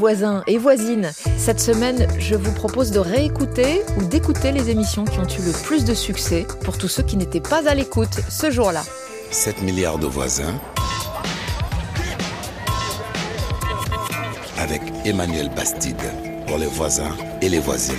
Voisins et voisines, cette semaine, je vous propose de réécouter ou d'écouter les émissions qui ont eu le plus de succès pour tous ceux qui n'étaient pas à l'écoute ce jour-là. 7 milliards de voisins avec Emmanuel Bastide pour les voisins et les voisines.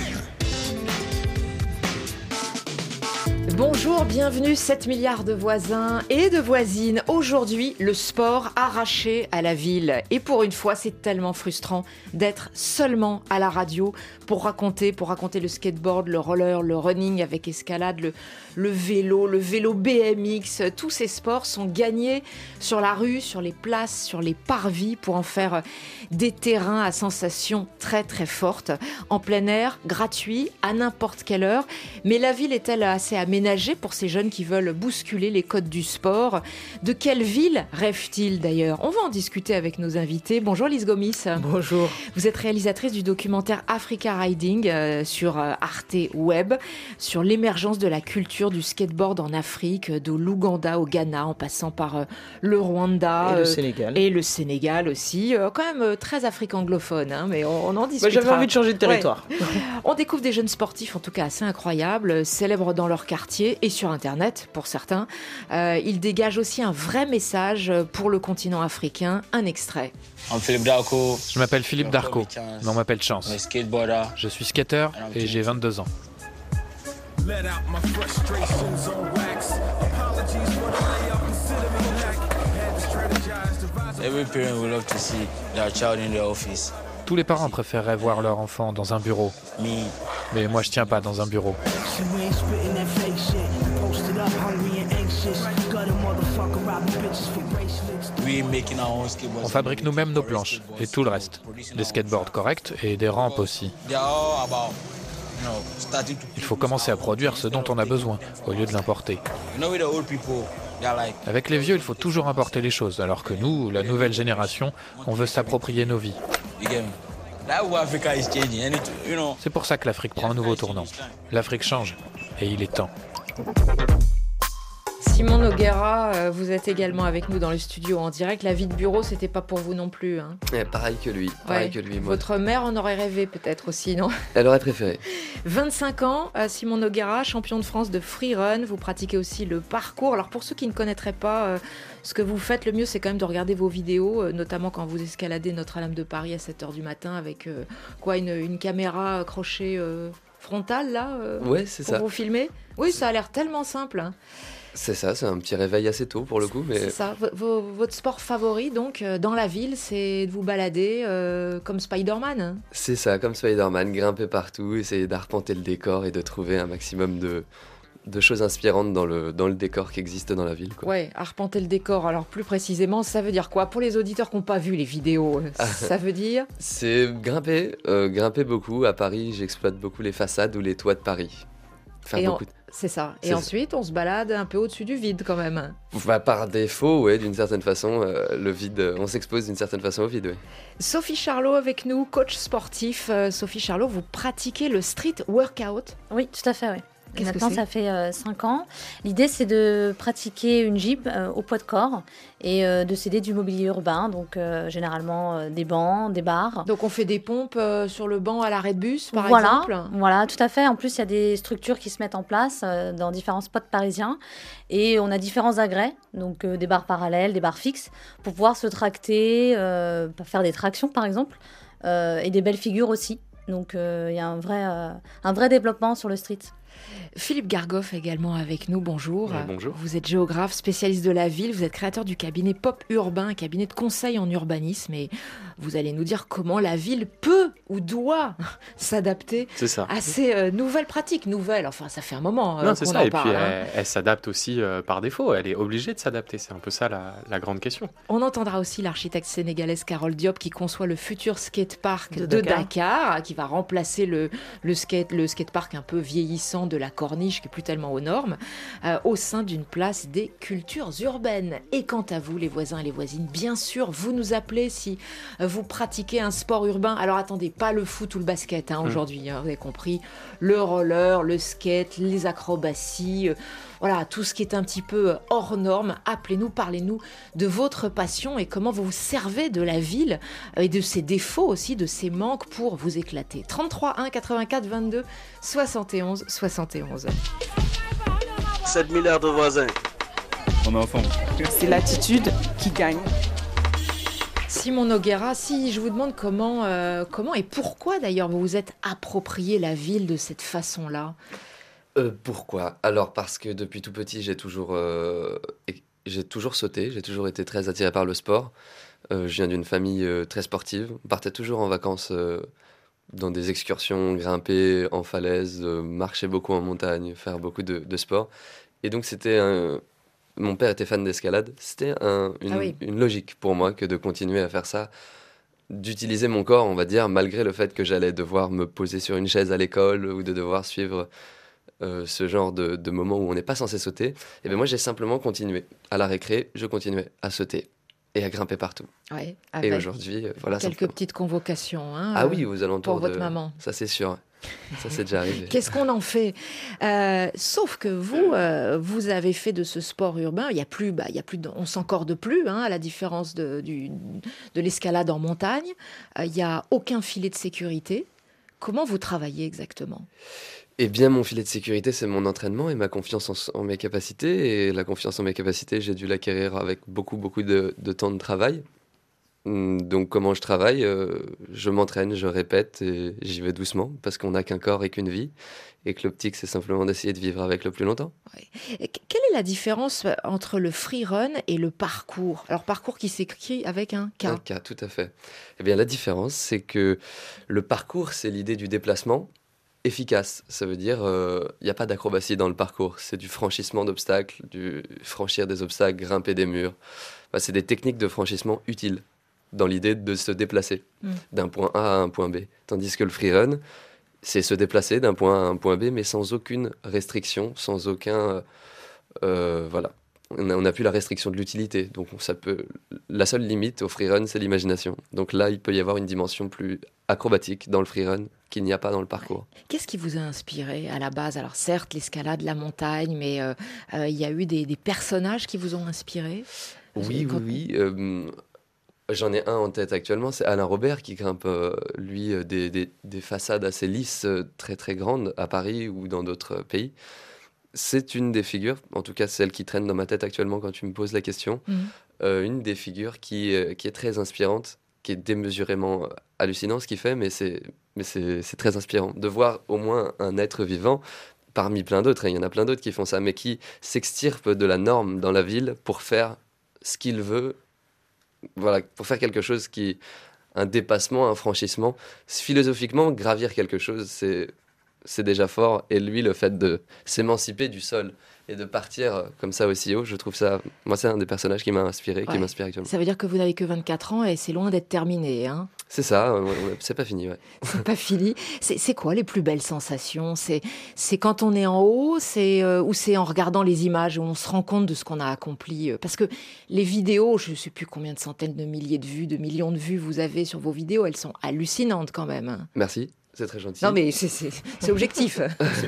Bonjour, bienvenue 7 milliards de voisins et de voisines. Aujourd'hui, le sport arraché à la ville. Et pour une fois, c'est tellement frustrant d'être seulement à la radio pour raconter le skateboard, le roller, le running avec escalade, le vélo BMX. Tous ces sports sont gagnés sur la rue, sur les places, sur les parvis pour en faire des terrains à sensations très très fortes. En plein air, gratuit, à n'importe quelle heure. Mais la ville est-elle assez aménagée pour ces jeunes qui veulent bousculer les codes du sport? De quelle ville rêvent-ils d'ailleurs? On va en discuter avec nos invités. Bonjour Lise Gomis. Bonjour. Vous êtes réalisatrice du documentaire Africa Riding sur Arte Web, sur l'émergence de la culture du skateboard en Afrique, de l'Ouganda au Ghana, en passant par le Rwanda et le Sénégal aussi. Quand même très afrique anglophone, hein, mais on en discutera. J'avais envie de changer de territoire. Ouais. On découvre des jeunes sportifs, en tout cas assez incroyables, célèbres dans leur quartier et sur Internet pour certains. Ils dégagent aussi un vrai message pour le continent africain. Un extrait. Je m'appelle Philippe Darco, mais on m'appelle Chance. Je suis skateur et j'ai 22 ans. Tous les parents préféreraient voir leur enfant dans un bureau. Mais moi je tiens pas dans un bureau. On fabrique nous-mêmes nos planches et tout le reste. Des skateboards corrects et des rampes aussi. Il faut commencer à produire ce dont on a besoin, au lieu de l'importer. Avec les vieux, il faut toujours importer les choses, alors que nous, la nouvelle génération, on veut s'approprier nos vies. C'est pour ça que l'Afrique prend un nouveau tournant. L'Afrique change, et il est temps. Simon Noguera, vous êtes également avec nous dans le studio en direct. La vie de bureau, c'était pas pour vous non plus. Hein. Pareil que lui. Moi. Votre mère en aurait rêvé peut-être aussi, non? Elle aurait préféré. 25 ans, Simon Noguera, champion de France de freerun. Vous pratiquez aussi le parcours. Alors pour ceux qui ne connaîtraient pas ce que vous faites, le mieux c'est quand même de regarder vos vidéos, notamment quand vous escaladez Notre-Dame de Paris à 7h du matin avec une caméra accrochée frontale là ouais, c'est pour ça. Vous filmer. Oui, ça a l'air tellement simple. Hein. C'est ça, c'est un petit réveil assez tôt pour le coup. Mais... C'est ça. Votre sport favori, donc, dans la ville, c'est de vous balader comme Spider-Man. C'est ça, comme Spider-Man, grimper partout, essayer d'arpenter le décor et de trouver un maximum de choses inspirantes dans le décor qui existe dans la ville. Quoi. Ouais, arpenter le décor. Alors plus précisément, ça veut dire quoi? Pour les auditeurs qui n'ont pas vu les vidéos, ça veut dire? C'est grimper beaucoup. À Paris, j'exploite beaucoup les façades ou les toits de Paris. C'est ça. Et ensuite, on se balade un peu au-dessus du vide quand même. Par défaut, ouais, d'une certaine façon, le vide, on s'expose d'une certaine façon au vide. Ouais. Sophie Charlot avec nous, coach sportif. Sophie Charlot, vous pratiquez le street workout? Oui, tout à fait, oui. Maintenant, ça fait 5 ans. L'idée, c'est de pratiquer une gym au poids de corps et de s'aider du mobilier urbain, donc généralement des bancs, des barres. Donc, on fait des pompes sur le banc à l'arrêt de bus, par exemple? Voilà, tout à fait. En plus, il y a des structures qui se mettent en place dans différents spots parisiens et on a différents agrès, donc des barres parallèles, des barres fixes, pour pouvoir se tracter, faire des tractions, par exemple, et des belles figures aussi. Donc, il y a un vrai développement sur le street. Philippe Gargoff également avec nous, bonjour. Bonjour. Vous êtes géographe, spécialiste de la ville, vous êtes créateur du cabinet Pop Urbain, un cabinet de conseil en urbanisme, et vous allez nous dire comment la ville peut ou doit s'adapter à ces nouvelles pratiques. Nouvelles, enfin ça fait un moment non, c'est qu'on ça. en Et parle. puis elle s'adapte aussi par défaut, elle est obligée de s'adapter, c'est un peu ça la grande question. On entendra aussi l'architecte sénégalaise Carole Diop qui conçoit le futur skatepark de Dakar, qui va remplacer le skatepark un peu vieillissant de la Corniche, qui n'est plus tellement aux normes, au sein d'une place des cultures urbaines. Et quant à vous, les voisins et les voisines, bien sûr, vous nous appelez si vous pratiquez un sport urbain. Alors attendez, pas le foot ou le basket aujourd'hui, vous avez compris, le roller, le skate, les acrobaties, voilà, tout ce qui est un petit peu hors norme. Appelez-nous, parlez-nous de votre passion et comment vous vous servez de la ville et de ses défauts aussi, de ses manques pour vous éclater. 33 1 84 22 71 71. 7 milliards de voisins. On est ensemble. C'est l'attitude qui gagne. Simon Noguera, si je vous demande comment et pourquoi d'ailleurs vous vous êtes approprié la ville de cette façon-là. Pourquoi ? Alors parce que depuis tout petit, j'ai toujours sauté, j'ai toujours été très attiré par le sport. Je viens d'une famille très sportive. On partait toujours en vacances dans des excursions, grimper en falaise, marcher beaucoup en montagne, faire beaucoup de sport. Et donc mon père était fan d'escalade. C'était une logique pour moi que de continuer à faire ça, d'utiliser mon corps, on va dire, malgré le fait que j'allais devoir me poser sur une chaise à l'école ou de devoir suivre ce genre de moments où on n'est pas censé sauter. Et bien moi, j'ai simplement continué. À la récré, je continuais à sauter et à grimper partout. Ouais, et aujourd'hui, voilà. Quelques simplement. petites convocations. Oui, aux alentours pour votre maman. Ça, c'est sûr. Ça, c'est déjà arrivé. Qu'est-ce qu'on en fait ? Sauf que vous avez fait de ce sport urbain, on s'encorde plus, à la différence de l'escalade en montagne. Il n'y a aucun filet de sécurité. Comment vous travaillez exactement ? Eh bien, mon filet de sécurité, c'est mon entraînement et ma confiance en mes capacités. Et la confiance en mes capacités, j'ai dû l'acquérir avec beaucoup de temps de travail. Donc, comment je travaille ? Je m'entraîne, je répète et j'y vais doucement parce qu'on n'a qu'un corps et qu'une vie. Et que l'optique, c'est simplement d'essayer de vivre avec le plus longtemps. Ouais. Quelle est la différence entre le freerun et le parcours ? Alors, parcours qui s'écrit avec un K. Un K, tout à fait. Eh bien, la différence, c'est que le parcours, c'est l'idée du déplacement efficace. Ça veut dire, il n'y a pas d'acrobatie dans le parcours. C'est du franchissement d'obstacles, du franchir des obstacles, grimper des murs. C'est des techniques de franchissement utiles dans l'idée de se déplacer d'un point A à un point B. Tandis que le freerun, c'est se déplacer d'un point A à un point B, mais sans aucune restriction, sans aucun... voilà. On n'a plus la restriction de l'utilité. Donc la seule limite au freerun, c'est l'imagination. Donc là, il peut y avoir une dimension plus acrobatique dans le freerun qu'il n'y a pas dans le parcours. Qu'est-ce qui vous a inspiré à la base ? Alors certes, l'escalade, la montagne, mais il y a eu des personnages qui vous ont inspiré ? Oui. J'en ai un en tête actuellement, c'est Alain Robert qui grimpe, lui, des façades assez lisses, très très grandes à Paris ou dans d'autres pays. C'est une des figures, en tout cas celle qui traîne dans ma tête actuellement quand tu me poses la question, une des figures qui est très inspirante, qui est démesurément hallucinant ce qu'il fait, mais c'est très inspirant de voir au moins un être vivant, parmi plein d'autres, il y en a plein d'autres qui font ça, mais qui s'extirpe de la norme dans la ville pour faire ce qu'il veut, voilà, pour faire quelque chose un dépassement, un franchissement. Philosophiquement, gravir quelque chose, c'est déjà fort. Et lui, le fait de s'émanciper du sol et de partir comme ça aussi haut, je trouve ça... Moi, c'est un des personnages qui m'a inspiré, qui m'inspire actuellement. Ça veut dire que vous n'avez que 24 ans et c'est loin d'être terminé, hein ? C'est ça, c'est pas fini, ouais. C'est pas fini. C'est quoi les plus belles sensations ? C'est quand on est en haut, ou c'est en regardant les images où on se rend compte de ce qu'on a accompli ? Parce que les vidéos, je ne sais plus combien de centaines de milliers de vues, de millions de vues vous avez sur vos vidéos, elles sont hallucinantes quand même. Merci. C'est très gentil. Non, mais c'est objectif.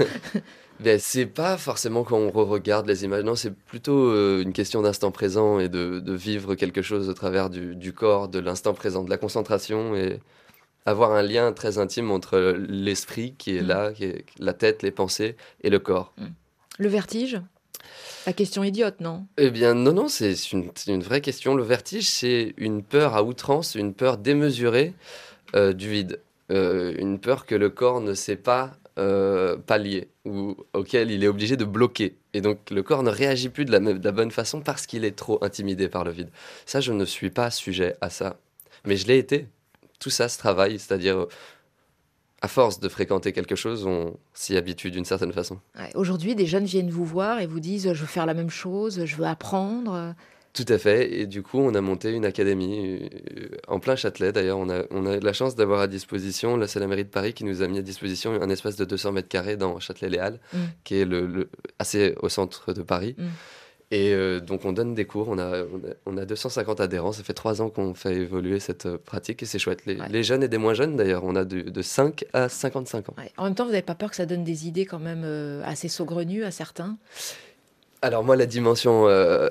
Ben, c'est pas forcément quand on re-regarde les images, non, c'est plutôt une question d'instant présent et de vivre quelque chose au travers du corps, de l'instant présent, de la concentration et avoir un lien très intime entre l'esprit qui est là, qui est la tête, les pensées et le corps. Le vertige ? La question idiote, non ? Eh bien, non, c'est une vraie question. Le vertige, c'est une peur à outrance, une peur démesurée du vide. Une peur que le corps ne sait pas pallier ou auquel il est obligé de bloquer. Et donc, le corps ne réagit plus de la bonne façon parce qu'il est trop intimidé par le vide. Ça, je ne suis pas sujet à ça. Mais je l'ai été. Tout ça se travaille, c'est-à-dire... À force de fréquenter quelque chose, on s'y habitue d'une certaine façon. Ouais, aujourd'hui, des jeunes viennent vous voir et vous disent « je veux faire la même chose, je veux apprendre ». Tout à fait. Et du coup, on a monté une académie en plein Châtelet. D'ailleurs, on a la chance d'avoir à disposition, là c'est la mairie de Paris qui nous a mis à disposition un espace de 200 mètres carrés dans Châtelet-Les-Halles, qui est assez au centre de Paris. Et donc on donne des cours, on a 250 adhérents, ça fait 3 ans qu'on fait évoluer cette pratique et c'est chouette. Les jeunes et des moins jeunes d'ailleurs, on a de 5 à 55 ans. Ouais. En même temps, vous n'avez pas peur que ça donne des idées quand même assez saugrenues à certains ? Alors moi, la dimension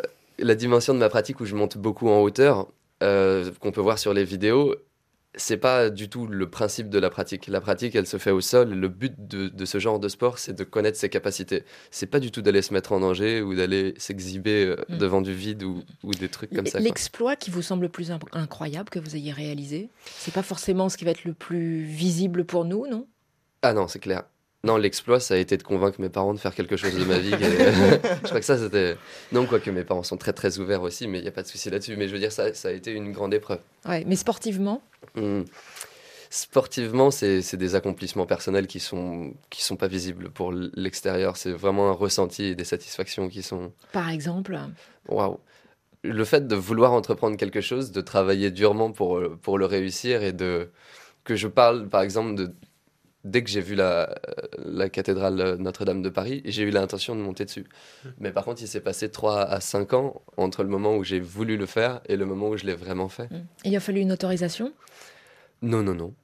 de ma pratique où je monte beaucoup en hauteur, qu'on peut voir sur les vidéos, c'est pas du tout le principe de la pratique. La pratique, elle se fait au sol. Le but de ce genre de sport, c'est de connaître ses capacités. C'est pas du tout d'aller se mettre en danger ou d'aller s'exhiber devant du vide ou des trucs comme ça. L'exploit qui vous semble le plus incroyable que vous ayez réalisé, c'est pas forcément ce qui va être le plus visible pour nous, non? Ah non, c'est clair. Non, l'exploit, ça a été de convaincre mes parents de faire quelque chose de ma vie. Je crois que ça, c'était... Non, quoique mes parents sont très, très ouverts aussi, mais il n'y a pas de souci là-dessus. Mais je veux dire, ça a été une grande épreuve. Ouais, mais sportivement Sportivement, c'est des accomplissements personnels qui sont pas visibles pour l'extérieur. C'est vraiment un ressenti et des satisfactions qui sont... Par exemple? Waouh! Le fait de vouloir entreprendre quelque chose, de travailler durement pour le réussir et que je parle, par exemple, dès que j'ai vu la cathédrale Notre-Dame de Paris, j'ai eu l'intention de monter dessus. Mais par contre, il s'est passé 3 à 5 ans entre le moment où j'ai voulu le faire et le moment où je l'ai vraiment fait. Il a fallu une autorisation? Non.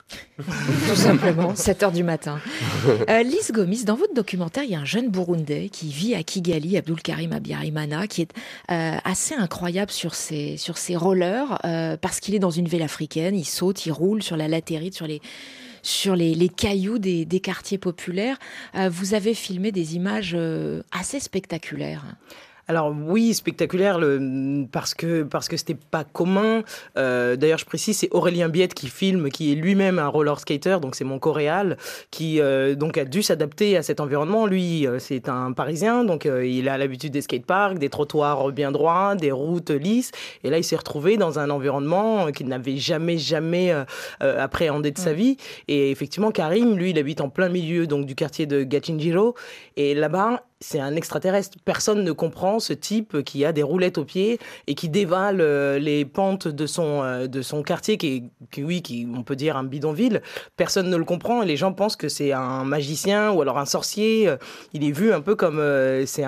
Tout simplement, 7h du matin. Lise Gomis, dans votre documentaire, il y a un jeune Burundais qui vit à Kigali, Abdulkarim Abiyarimana, qui est assez incroyable sur ses rollers, parce qu'il est dans une ville africaine, il saute, il roule sur la latérite, sur les cailloux des quartiers populaires. Vous avez filmé des images assez spectaculaires. Alors oui, spectaculaire parce que c'était pas commun. D'ailleurs, je précise, c'est Aurélien Biette qui filme, qui est lui-même un roller skater, donc c'est mon coréal, qui donc a dû s'adapter à cet environnement. Lui, c'est un Parisien, donc il a l'habitude des skateparks, des trottoirs bien droits, des routes lisses. Et là, il s'est retrouvé dans un environnement qu'il n'avait jamais appréhendé de sa vie. Et effectivement, Karim, lui, il habite en plein milieu donc du quartier de Gatchinjiro. Et là-bas, c'est un extraterrestre. Personne ne comprend ce type qui a des roulettes aux pieds et qui dévale les pentes de son quartier, qui on peut dire un bidonville. Personne ne le comprend et les gens pensent que c'est un magicien ou alors un sorcier. Il est vu un peu comme c'est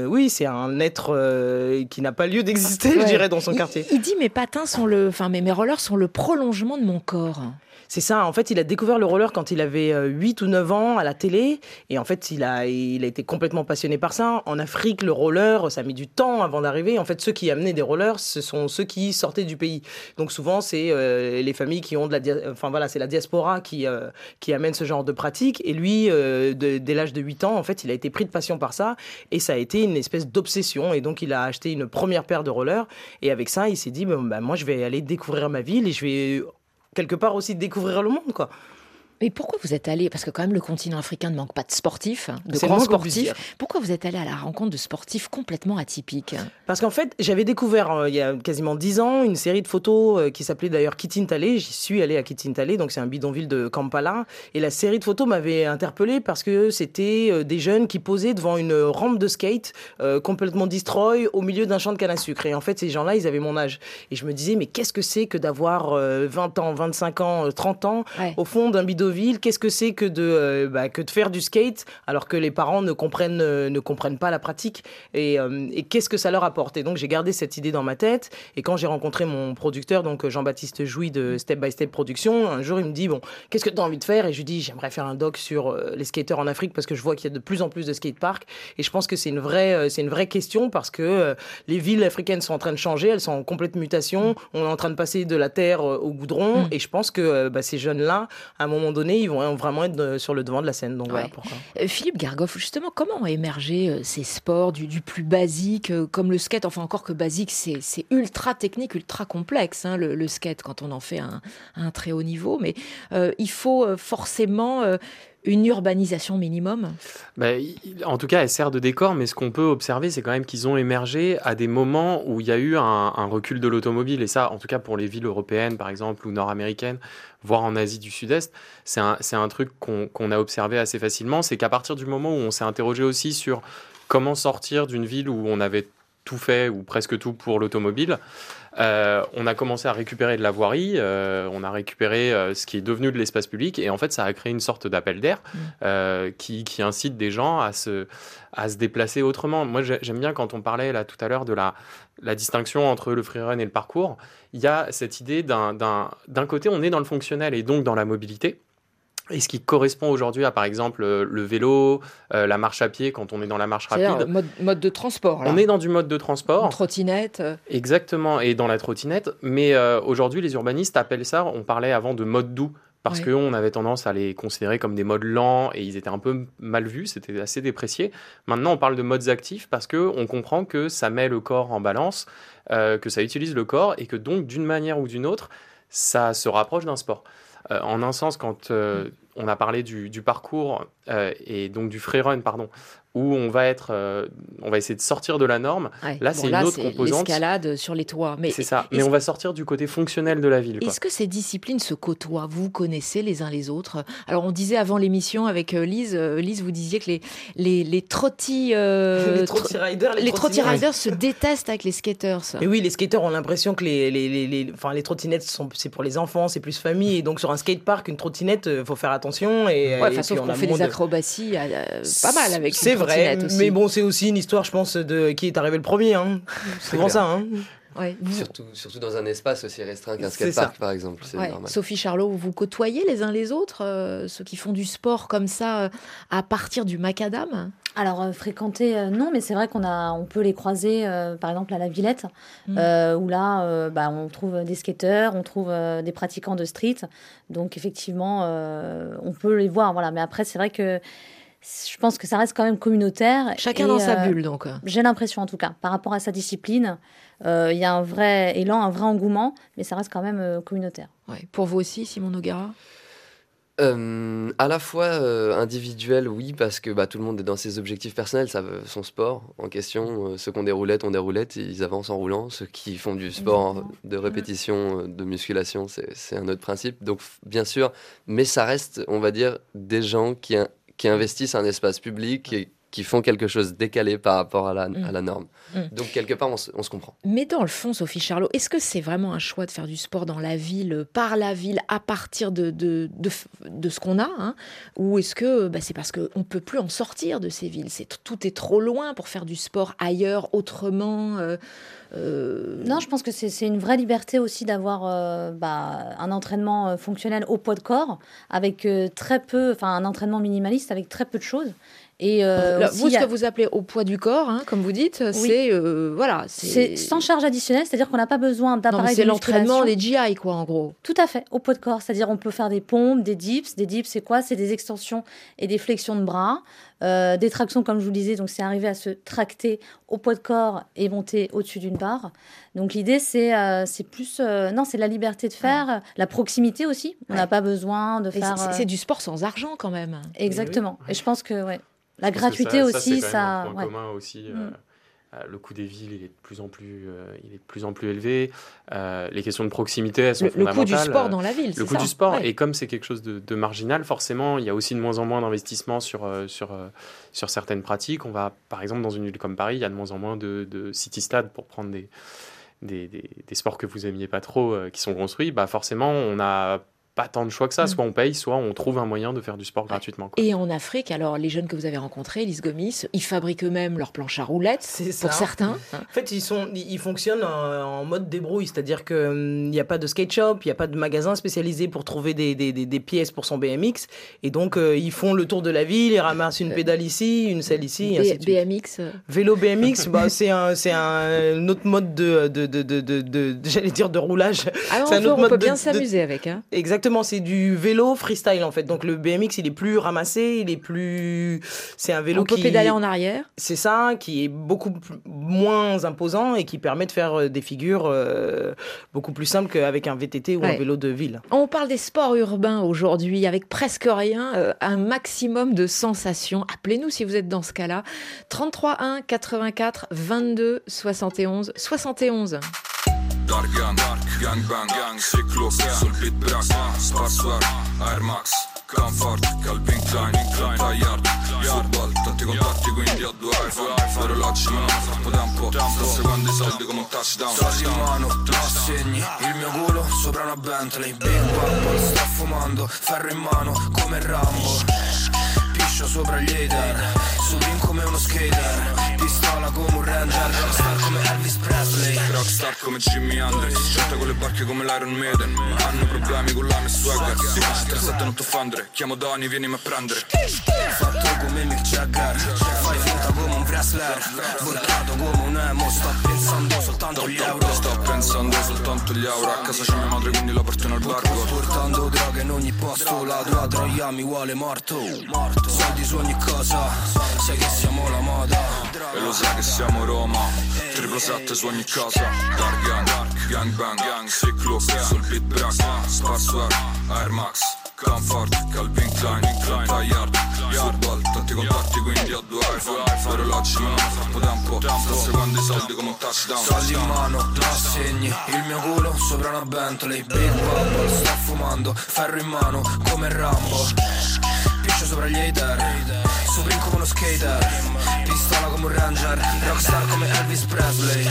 un être qui n'a pas lieu d'exister, je dirais, dans son quartier. Il dit mes rollers sont le prolongement de mon corps. C'est ça, en fait, il a découvert le roller quand il avait 8 ou 9 ans à la télé. Et en fait, il a été complètement passionné par ça. En Afrique, le roller, ça a mis du temps avant d'arriver. En fait, ceux qui amenaient des rollers, ce sont ceux qui sortaient du pays. Donc souvent, c'est les familles qui ont c'est la diaspora qui amène ce genre de pratique. Et lui, dès l'âge de 8 ans, en fait, il a été pris de passion par ça. Et ça a été une espèce d'obsession. Et donc, il a acheté une première paire de rollers. Et avec ça, il s'est dit, moi, je vais aller découvrir ma ville et je vais... quelque part aussi découvrir le monde, quoi. Mais pourquoi vous êtes allé, parce que quand même le continent africain ne manque pas de sportifs, de grands sportifs, pourquoi vous êtes allé à la rencontre de sportifs complètement atypiques? Parce qu'en fait, j'avais découvert il y a quasiment 10 ans une série de photos qui s'appelait d'ailleurs Kitintale. J'y suis allé à Kitintale, donc c'est un bidonville de Kampala. Et la série de photos m'avait interpellé parce que c'était des jeunes qui posaient devant une rampe de skate complètement destroy au milieu d'un champ de canne à sucre. Et en fait, ces gens-là, ils avaient mon âge. Et je me disais, mais qu'est-ce que c'est que d'avoir 20 ans, 25 ans, 30 ans au fond d'un bidonville? Qu'est-ce que c'est que de faire du skate alors que les parents ne comprennent pas la pratique et qu'est-ce que ça leur apporte? Et donc j'ai gardé cette idée dans ma tête et quand j'ai rencontré mon producteur, donc Jean-Baptiste Jouy de Step by Step Production, un jour il me dit qu'est-ce que tu as envie de faire? Et je lui dis j'aimerais faire un doc sur les skateurs en Afrique parce que je vois qu'il y a de plus en plus de skateparks et je pense que c'est une vraie question parce que les villes africaines sont en train de changer, elles sont en complète mutation, on est en train de passer de la terre au goudron et je pense que ces jeunes-là, à un moment donné, ils vont vraiment être sur le devant de la scène. Donc voilà pourquoi. Philippe Gargoff, justement, comment ont émergé ces sports du plus basique, comme le skate? Enfin, encore que basique, c'est ultra technique, ultra complexe, hein, le skate, quand on en fait un très haut niveau. Mais il faut forcément... une urbanisation minimum? En tout cas, elle sert de décor, mais ce qu'on peut observer, c'est quand même qu'ils ont émergé à des moments où il y a eu un recul de l'automobile. Et ça, en tout cas pour les villes européennes, par exemple, ou nord-américaines, voire en Asie du Sud-Est, c'est un truc qu'on a observé assez facilement. C'est qu'à partir du moment où on s'est interrogé aussi sur comment sortir d'une ville où on avait tout fait, ou presque tout, pour l'automobile, on a commencé à récupérer de la voirie, on a récupéré ce qui est devenu de l'espace public, et en fait ça a créé une sorte d'appel d'air qui incite des gens à se déplacer autrement. Moi j'aime bien quand on parlait là tout à l'heure de la distinction entre le freerun et le parcours. Il y a cette idée d'un côté on est dans le fonctionnel et donc dans la mobilité, et ce qui correspond aujourd'hui à, par exemple, le vélo, la marche à pied quand on est dans la marche rapide. C'est-à-dire mode de transport. Là. On est dans du mode de transport. Une trottinette. Exactement, et dans la trottinette. Mais aujourd'hui, les urbanistes appellent ça, on parlait avant de mode doux, parce qu'on avait tendance à les considérer comme des modes lents et ils étaient un peu mal vus, c'était assez déprécié. Maintenant, on parle de modes actifs parce qu'on comprend que ça met le corps en balance, que ça utilise le corps et que donc, d'une manière ou d'une autre, ça se rapproche d'un sport. En un sens, quand on a parlé du parcours et donc du freerun, où on va essayer de sortir de la norme. Là, c'est une autre composante. L'escalade sur les toits. Mais c'est ça. Mais on va sortir du côté fonctionnel de la ville. Est-ce que ces disciplines se côtoient ? Vous vous connaissez les uns les autres ? Alors, on disait avant l'émission avec Lise, vous disiez que les trotty riders se détestent avec les skaters. Mais oui, les skaters ont l'impression que les trottinettes c'est pour les enfants, c'est plus famille. Et donc sur un skatepark, une trottinette, faut faire attention. Sauf qu'on fait des acrobaties pas mal avec. C'est vrai, aussi. Mais bon, c'est aussi une histoire, je pense, de qui est arrivé le premier. C'est souvent ça. Ouais. Surtout dans un espace aussi restreint qu'un skatepark, par exemple. C'est normal. Sophie Charlot, vous côtoyez les uns les autres, ceux qui font du sport comme ça à partir du macadam ? Alors, fréquenter, non, mais c'est vrai on peut les croiser, par exemple, à la Villette, où là, on trouve des skateurs, on trouve des pratiquants de street. Donc, effectivement, on peut les voir. Voilà. Mais après, c'est vrai que je pense que ça reste quand même communautaire. Chacun dans sa bulle, donc. J'ai l'impression, en tout cas, par rapport à sa discipline, il y a un vrai élan, un vrai engouement, mais ça reste quand même communautaire. Ouais. Pour vous aussi, Simon Noguera ? À la fois individuel, oui, parce que tout le monde est dans ses objectifs personnels, ça veut son sport en question. Ceux qui ont des roulettes, ils avancent en roulant. Ceux qui font du sport de répétition, de musculation, c'est un autre principe. Donc, bien sûr, mais ça reste, on va dire, des gens qui investissent un espace public et qui font quelque chose décalé par rapport à la norme. Donc, quelque part, on se comprend. Mais dans le fond, Sophie Charlot, est-ce que c'est vraiment un choix de faire du sport dans la ville, par la ville, à partir de ce qu'on a, ou est-ce que c'est parce qu'on ne peut plus en sortir de ces villes ? Tout est trop loin pour faire du sport ailleurs, autrement Non, je pense que c'est une vraie liberté aussi d'avoir un entraînement fonctionnel au poids de corps, avec très peu, un entraînement minimaliste avec très peu de choses. Et ce que vous appelez au poids du corps, comme vous dites, c'est sans charge additionnelle, c'est-à-dire qu'on n'a pas besoin d'appareil de musculation. C'est l'entraînement des GI, quoi, en gros. Tout à fait, au poids de corps, c'est-à-dire on peut faire des pompes, des dips. Des dips, c'est quoi ? C'est des extensions et des flexions de bras, des tractions, comme je vous le disais. Donc c'est arriver à se tracter au poids de corps et monter au-dessus d'une barre. Donc l'idée, c'est plus, c'est la liberté de faire, la proximité aussi. On n'a pas besoin de faire. C'est du sport sans argent, quand même. Exactement. Et je pense que la gratuité aussi, ça. C'est un point commun aussi. Le coût des villes, il est de plus en plus élevé. Les questions de proximité, elles sont fondamentales. Le coût du sport dans la ville, c'est ça. Le coût du sport, et comme c'est quelque chose de marginal, forcément, il y a aussi de moins en moins d'investissements sur certaines pratiques. On va, par exemple, dans une ville comme Paris, il y a de moins en moins de city-stades pour prendre des sports que vous aimiez pas trop qui sont construits. Forcément, on a pas tant de choix que ça, soit on paye, soit on trouve un moyen de faire du sport gratuitement. Quoi. Et en Afrique, alors les jeunes que vous avez rencontrés, Lise Gomis, ils fabriquent eux-mêmes leurs planches à roulettes, pour certains. En fait, ils fonctionnent en mode débrouille, c'est-à-dire qu'il n'y a pas de skate shop, il n'y a pas de magasin spécialisé pour trouver des pièces pour son BMX, et donc ils font le tour de la ville, ils ramassent une pédale ici, une selle ici, et ainsi de suite. BMX Vélo BMX, c'est un autre mode j'allais dire de roulage. Ah non, on peut bien s'amuser avec. Exactement, c'est du vélo freestyle en fait. Donc le BMX, il est plus ramassé, c'est un vélo on peut pédaler en arrière. C'est ça, qui est beaucoup moins imposant et qui permet de faire des figures beaucoup plus simples qu'avec un VTT ou un vélo de ville. On parle des sports urbains aujourd'hui avec presque rien, un maximum de sensations. Appelez-nous si vous êtes dans ce cas-là. 33 1 84 22 71 71. Dark gang bang, cyclos, sul beat brass, sparsware, Air Max, Comfort, Calvin Klein, Tryhard, football, tanti contatti quindi ho 2 iPhone, l'orologio non ho troppo tempo, sto seguendo i soldi come un touchdown. Soldi in mano, tu segni, il mio culo sopra una Bentley, Big Bubble, sto fumando, ferro in mano come Rambo. Piscio sopra gli hater, Supreme come uno skater, pistola come un ranger, rockstar come Elvis Presley, rockstar come Jimi Hendrix, gente con le barche come l'Iron Maiden, ma hanno problemi con l'ame swagger. Si faccia 37 non t'offendere, chiamo Dani, vienimi a prendere. Fatto come Mick Jagger, fai finta come un wrestler, voltato come un emo, sto pensando soltanto agli euro. Sto pensando soltanto agli euro, a casa c'è mia madre quindi la porto nel barco. Portando droga in ogni posto, la tua troia mi vuole morto. Soldi su ogni cosa, sai che siamo la moda. E lo sai che siamo Roma, 777 su ogni casa. Dark gang, gang bang, gang, sick look, sul beat brack, Sparsware, Air Max, Comfort, Calvin Klein, Yard, football, tanti contatti quindi ho 2 iPhone. L'orologio non ho troppo tempo, sto seguendo i soldi come un touchdown. Soldi in mano, assegni, il mio culo sopra una Bentley. Big Bubble, sto fumando, ferro in mano come Rambo. Piscio sopra gli hater, Supreme come uno skater, pistola come un ranger, rockstar come Elvis Presley.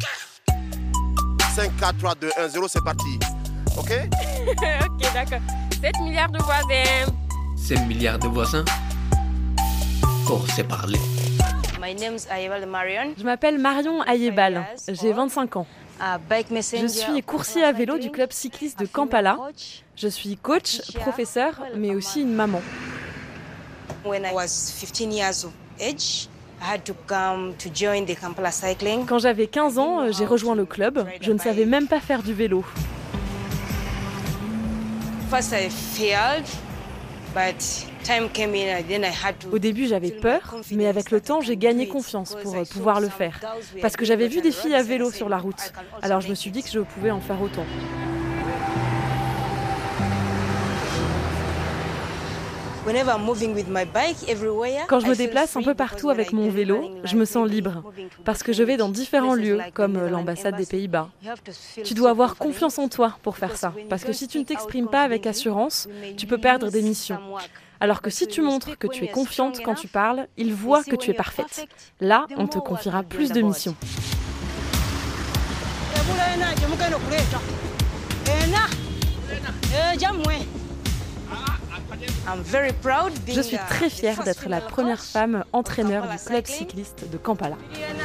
5, 4, 3, 2, 1, 0, c'est parti. Ok? Ok, d'accord. 7 milliards de voisins. 7 milliards de voisins. Pour se parler. Je m'appelle Marion Ayebal, j'ai 25 ans. Je suis coursier à vélo du club cycliste de Kampala. Je suis coach, professeur, mais aussi une maman. Quand j'avais 15 ans, j'ai rejoint le club. Je ne savais même pas faire du vélo. Au début, j'avais peur, mais avec le temps, j'ai gagné confiance pour pouvoir le faire. Parce que j'avais vu des filles à vélo sur la route. Alors je me suis dit que je pouvais en faire autant. Quand je me déplace un peu partout avec mon vélo, je me sens libre. Parce que je vais dans différents lieux, comme l'ambassade des Pays-Bas. Tu dois avoir confiance en toi pour faire ça. Parce que si tu ne t'exprimes pas avec assurance, tu peux perdre des missions. Alors que si tu montres que tu es confiante quand tu parles, ils voient que tu es parfaite. Là, on te confiera plus de missions. Je suis très fière d'être la première femme entraîneur du club cycliste de Kampala.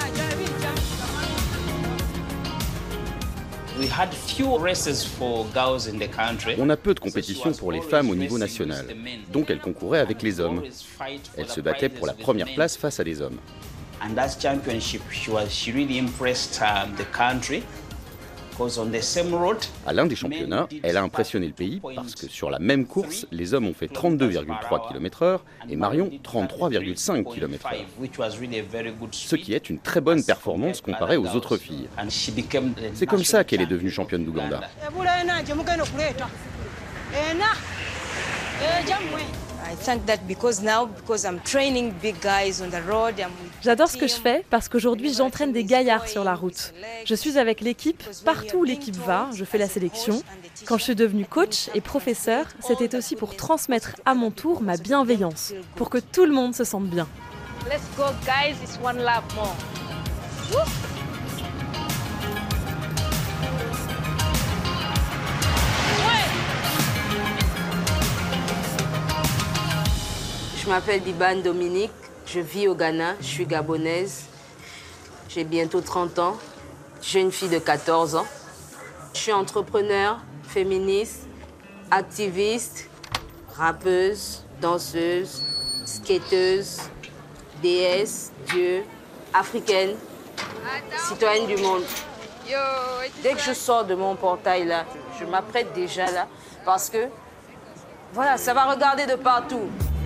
On a peu de compétitions pour les femmes au niveau national, donc elles concouraient avec les hommes. Elles se battaient pour la première place face à des hommes. À l'un des championnats, elle a impressionné le pays parce que sur la même course, les hommes ont fait 32,3 km/h et Marion 33,5 km/h. Ce qui est une très bonne performance comparée aux autres filles. C'est comme ça qu'elle est devenue championne d'Ouganda. J'adore ce que je fais parce qu'aujourd'hui j'entraîne des gaillards sur la route. Je suis avec l'équipe, partout où l'équipe va, je fais la sélection. Quand je suis devenue coach et professeur, c'était aussi pour transmettre à mon tour ma bienveillance, pour que tout le monde se sente bien. Let's go guys, it's one lap more. Woo! Je m'appelle Dibane Dominique, je vis au Ghana, je suis gabonaise. J'ai bientôt 30 ans, jeune fille de 14 ans. Je suis entrepreneur, féministe, activiste, rappeuse, danseuse, skateuse, déesse, dieu, africaine, citoyenne du monde. Dès que je sors de mon portail là, je m'apprête déjà là parce que voilà, ça va regarder de partout.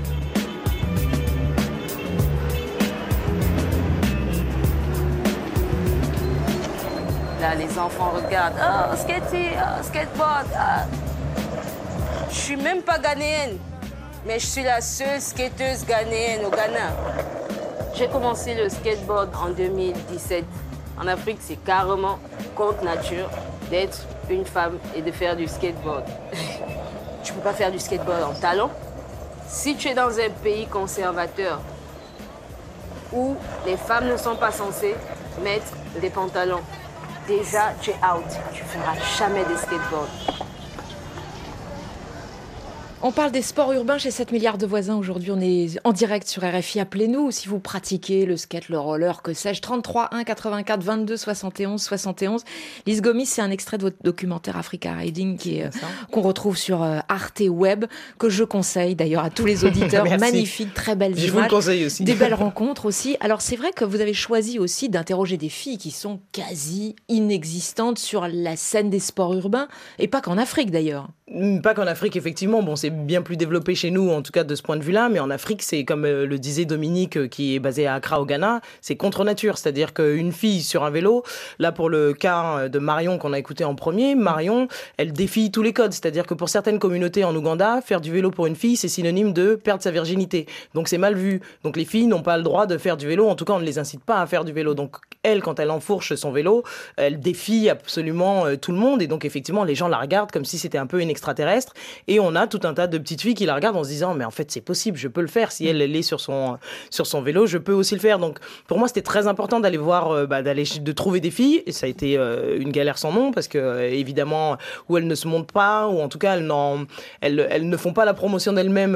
Là, les enfants regardent. Oh, skater, oh, skateboard. Ah. Je suis même pas ghanéenne, mais je suis la seule skateuse ghanéenne au Ghana. J'ai commencé le skateboard en 2017. En Afrique, c'est carrément contre nature d'être une femme et de faire du skateboard. Tu peux pas faire du skateboard en talons. Si tu es dans un pays conservateur où les femmes ne sont pas censées mettre des pantalons, déjà, tu es out. Tu ne feras jamais de skateboard. On parle des sports urbains chez 7 milliards de voisins. Aujourd'hui, on est en direct sur RFI. Appelez-nous si vous pratiquez le skate, le roller, que sais-je. 33 1 84 22 71 71. Lise Gomis, c'est un extrait de votre documentaire Africa Riding qu'on retrouve sur Arte Web, que je conseille d'ailleurs à tous les auditeurs. Magnifique, très belles images. Je vous le conseille aussi. Des belles rencontres aussi. Alors, c'est vrai que vous avez choisi aussi d'interroger des filles qui sont quasi inexistantes sur la scène des sports urbains, et pas qu'en Afrique d'ailleurs. Pas qu'en Afrique, effectivement. Bon, c'est bien plus développé chez nous, en tout cas de ce point de vue-là. Mais en Afrique, c'est comme le disait Dominique, qui est basé à Accra, au Ghana, c'est contre nature. C'est-à-dire qu'une fille sur un vélo, là pour le cas de Marion qu'on a écouté en premier, Marion, elle défie tous les codes. C'est-à-dire que pour certaines communautés en Ouganda, faire du vélo pour une fille, c'est synonyme de perdre sa virginité. Donc c'est mal vu. Donc les filles n'ont pas le droit de faire du vélo. En tout cas, on ne les incite pas à faire du vélo. Donc elle, quand elle enfourche son vélo, elle défie absolument tout le monde. Et donc effectivement, les gens la regardent comme si c'était un peu une extraterrestre. Et on a tout un tas de petites filles qui la regardent en se disant mais en fait c'est possible, je peux le faire. Si elle est sur son vélo, je peux aussi le faire. Donc pour moi c'était très important d'aller voir, de trouver des filles. Et ça a été une galère sans nom parce que évidemment où elles ne se montrent pas, ou en tout cas elles ne font pas la promotion d'elles-mêmes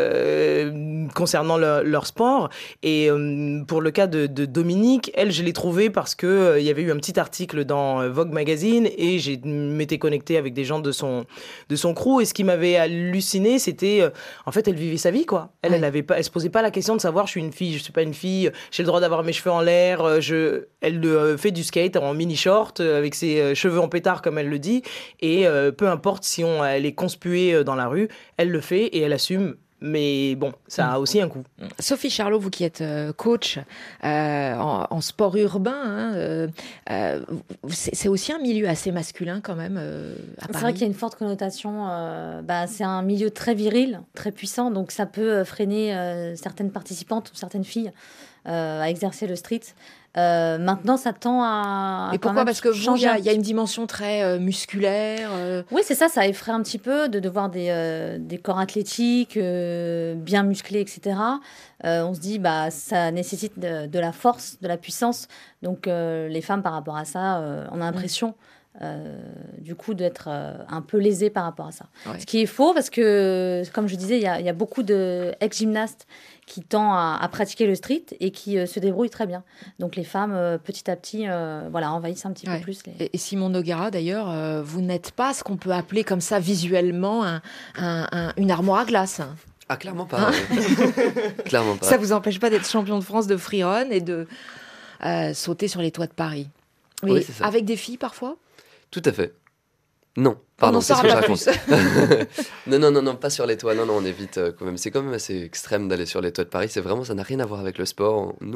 concernant leur sport. Et pour le cas de Dominique, elle je l'ai trouvée parce que il y avait eu un petit article dans Vogue Magazine et j'ai m'étais connectée avec des gens de son crew. Et ce qui m'avait halluciné, c'était en fait elle vivait sa vie quoi. Elle se posait pas la question de savoir je suis une fille, je suis pas une fille, j'ai le droit d'avoir mes cheveux en l'air. Elle fait du skate en mini short avec ses cheveux en pétard comme elle le dit. Et peu importe si elle est conspuée dans la rue, elle le fait et elle assume. Mais bon, ça a aussi un coût. Sophie Charlot, vous qui êtes coach en sport urbain, c'est aussi un milieu assez masculin quand même à Paris. C'est vrai qu'il y a une forte connotation. C'est un milieu très viril, très puissant, donc ça peut freiner certaines participantes ou certaines filles à exercer le street. Maintenant, ça tend à et pourquoi ? Parce que vous, il y a une dimension très musculaire. Oui, c'est ça. Ça effraie un petit peu de voir des corps athlétiques, bien musclés, etc. On se dit, ça nécessite de la force, de la puissance. Donc, les femmes, par rapport à ça, on a l'impression, du coup, d'être un peu lésées par rapport à ça. Ouais. Ce qui est faux, parce que, comme je disais, il y a beaucoup d'ex-gymnastes qui tend à pratiquer le street et qui se débrouillent très bien. Donc les femmes, petit à petit, envahissent un petit peu plus. Et Simon Noguera, d'ailleurs, vous n'êtes pas ce qu'on peut appeler comme ça visuellement une armoire à glace. Ah, clairement pas. Clairement pas. Ça vous empêche pas d'être champion de France de freerun et de sauter sur les toits de Paris. Oui, c'est ça. Avec des filles parfois ? Tout à fait. Non, pardon, c'est ce que je raconte. non, pas sur les toits. Non, on évite quand même. C'est quand même assez extrême d'aller sur les toits de Paris. C'est vraiment, ça n'a rien à voir avec le sport. Nous,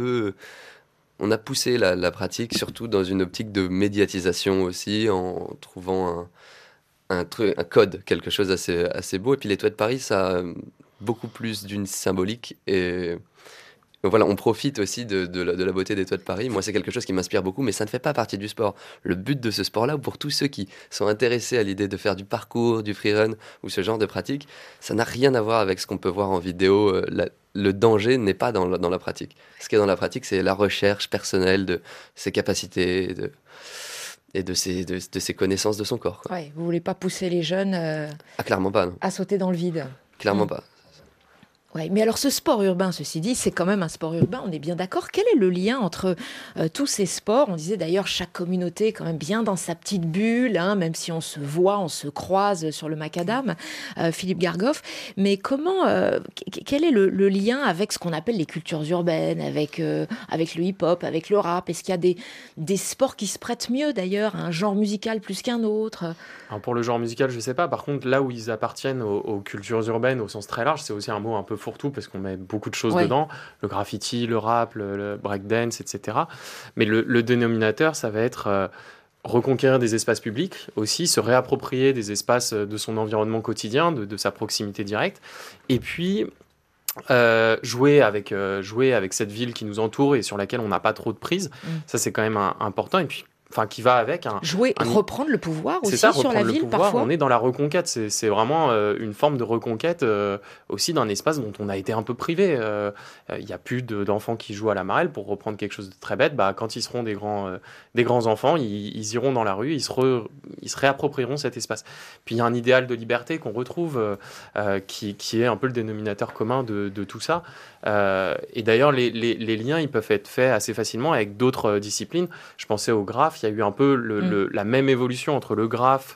on a poussé la pratique, surtout dans une optique de médiatisation aussi, en trouvant un code, quelque chose assez beau. Et puis les toits de Paris, ça a beaucoup plus d'une symbolique et voilà, on profite aussi de la beauté des toits de Paris. Moi, c'est quelque chose qui m'inspire beaucoup, mais ça ne fait pas partie du sport. Le but de ce sport-là, pour tous ceux qui sont intéressés à l'idée de faire du parcours, du freerun ou ce genre de pratique, ça n'a rien à voir avec ce qu'on peut voir en vidéo. Le danger n'est pas dans la pratique. Ce qui est dans la pratique, c'est la recherche personnelle de ses capacités et de ses connaissances de son corps. Ouais, vous ne voulez pas pousser les jeunes clairement pas, non. À sauter dans le vide. Clairement pas. Ouais, mais alors ce sport urbain, ceci dit, c'est quand même un sport urbain, on est bien d'accord. Quel est le lien entre tous ces sports ? On disait d'ailleurs chaque communauté est quand même bien dans sa petite bulle, même si on se voit, on se croise sur le macadam, Philippe Gargoff. Mais quel est le lien avec ce qu'on appelle les cultures urbaines, avec le hip-hop, avec le rap ? Est-ce qu'il y a des sports qui se prêtent mieux d'ailleurs à un genre musical plus qu'un autre ? Alors pour le genre musical, je ne sais pas. Par contre, là où ils appartiennent aux cultures urbaines au sens très large, c'est aussi un mot un peu fourre-tout parce qu'on met beaucoup de choses dedans, le graffiti, le rap, le breakdance, etc. Mais le dénominateur, ça va être reconquérir des espaces publics aussi, se réapproprier des espaces de son environnement quotidien, de sa proximité directe, et puis jouer avec cette ville qui nous entoure et sur laquelle on n'a pas trop de prise. Ça, c'est quand même important. Et puis, qui va avec reprendre le pouvoir aussi ça, sur la ville parfois. On est dans la reconquête, c'est vraiment une forme de reconquête aussi d'un espace dont on a été un peu privé. Il n'y a plus d'enfants qui jouent à la marelle, pour reprendre quelque chose de très bête. Quand ils seront des grands enfants, ils iront dans la rue, ils se réapproprieront cet espace. Puis il y a un idéal de liberté qu'on retrouve qui est un peu le dénominateur commun de tout ça. Et d'ailleurs, les liens, ils peuvent être faits assez facilement avec d'autres disciplines. Je pensais au graphe. Il y a eu un peu la même évolution entre le graphe,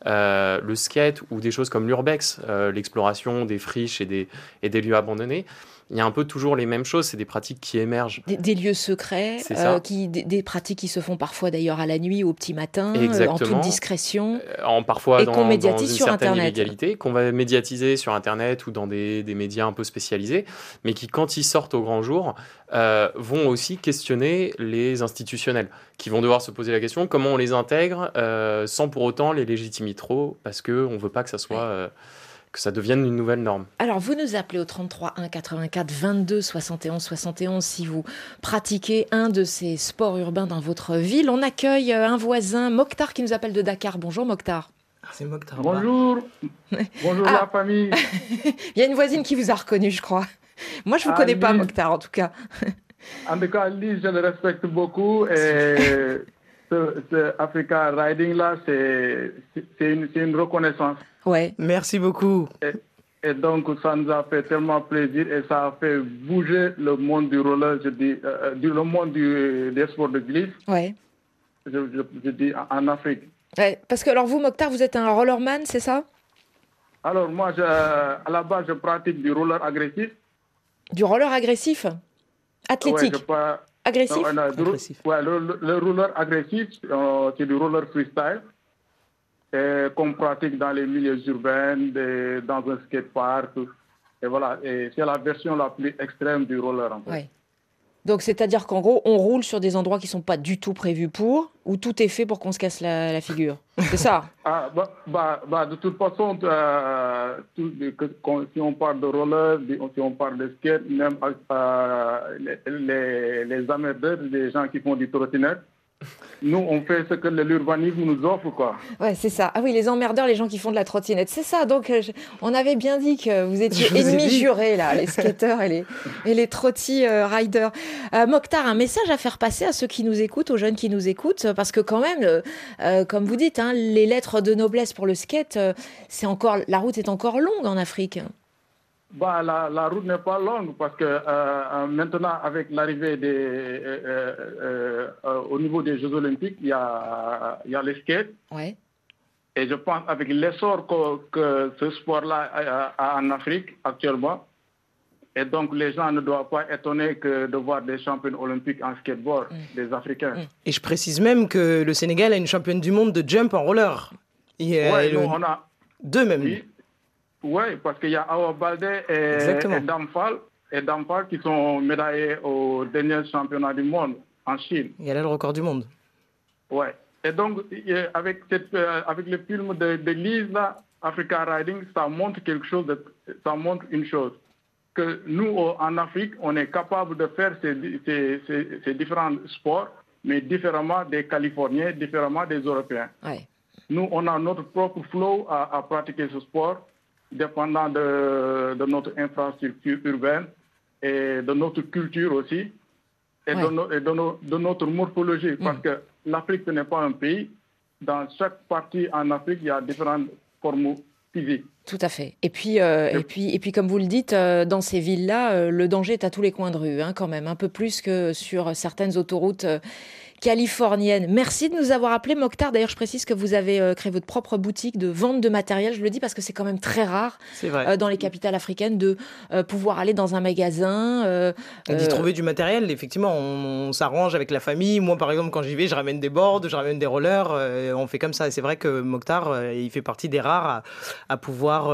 le skate ou des choses comme l'urbex, l'exploration des friches et des lieux abandonnés. Il y a un peu toujours les mêmes choses, c'est des pratiques qui émergent. Des lieux secrets, des pratiques qui se font parfois d'ailleurs à la nuit ou au petit matin, en toute discrétion. Parfois qu'on médiatise dans une sur certaine Internet. illégalité, qu'on va médiatiser sur Internet ou dans des médias un peu spécialisés, mais qui, quand ils sortent au grand jour, vont aussi questionner les institutionnels, qui vont devoir se poser la question comment on les intègre sans pour autant les légitimer trop, parce qu'on ne veut pas que ça soit... que ça devienne une nouvelle norme. Alors, vous nous appelez au 33 1 84 22 71 71 si vous pratiquez un de ces sports urbains dans votre ville. On accueille un voisin, Mokhtar, qui nous appelle de Dakar. Bonjour, Mokhtar. C'est Mokhtar. Bonjour. Bonjour la famille. Il y a une voisine qui vous a reconnu, je crois. Moi, je ne vous connais pas, Mokhtar, en tout cas. En tout cas, Lise, je le respecte beaucoup. Et ce Africa Riding, là, c'est une reconnaissance. Ouais. Merci beaucoup. Et donc, ça nous a fait tellement plaisir et ça a fait bouger le monde du roller, je dis, le monde des sports de glisse. Ouais. Je dis en Afrique. Ouais, parce que, alors vous, Mokhtar, vous êtes un rollerman, c'est ça? Alors, moi, à la base, je pratique du roller agressif. Du roller agressif? Athlétique? Agressif? Ouais, le roller agressif, c'est du roller freestyle. Qu'on pratique dans les milieux urbains, dans un skatepark. Et voilà, et c'est la version la plus extrême du roller. En fait. Ouais. Donc, c'est-à-dire qu'en gros, on roule sur des endroits qui ne sont pas du tout prévus pour, ou tout est fait pour qu'on se casse la figure. C'est ça? De toute façon, si on parle de roller, si on parle de skate, même les amateurs, les gens qui font du trottinette, nous, on fait ce que l'urbanisme nous offre, quoi. Ouais, c'est ça. Ah oui, les emmerdeurs, les gens qui font de la trottinette, c'est ça. Donc, on avait bien dit que vous étiez ennemis jurés, là, les skateurs et les trotty riders. Mokhtar, un message à faire passer à ceux qui nous écoutent, aux jeunes qui nous écoutent, parce que quand même, comme vous dites, les lettres de noblesse pour le skate, la route est encore longue en Afrique. La route n'est pas longue parce que maintenant, avec l'arrivée au niveau des Jeux Olympiques, il y a les skates. Ouais. Et je pense avec l'essor que ce sport-là a en Afrique actuellement, et donc les gens ne doivent pas être étonnés de voir des championnes olympiques en skateboard, des Africains. Et je précise même que le Sénégal a une championne du monde de jump en roller. On a deux même. Oui, parce qu'il y a Awa Baldé et Damphal qui sont médaillés au dernier championnat du monde en Chine. Il y a là le record du monde. Oui. Et donc, avec le film de Lise, Africa Riding, ça montre une chose. Que nous, en Afrique, on est capable de faire ces différents sports, mais différemment des Californiens, différemment des Européens. Ouais. Nous, on a notre propre flow à pratiquer ce sport, dépendant de notre infrastructure urbaine et de notre culture aussi, et de notre morphologie. Parce que l'Afrique, ce n'est pas un pays. Dans chaque partie en Afrique, il y a différentes formes physiques. Tout à fait. Et puis, comme vous le dites, dans ces villes-là, le danger est à tous les coins de rue, quand même, un peu plus que sur certaines autoroutes californienne. Merci de nous avoir appelés, Mokhtar. D'ailleurs, je précise que vous avez créé votre propre boutique de vente de matériel. Je le dis parce que c'est quand même très rare dans les capitales africaines de pouvoir aller dans un magasin. D'y trouver du matériel. Effectivement, on s'arrange avec la famille. Moi, par exemple, quand j'y vais, je ramène des boards, je ramène des rollers. On fait comme ça. Et c'est vrai que Mokhtar, il fait partie des rares à pouvoir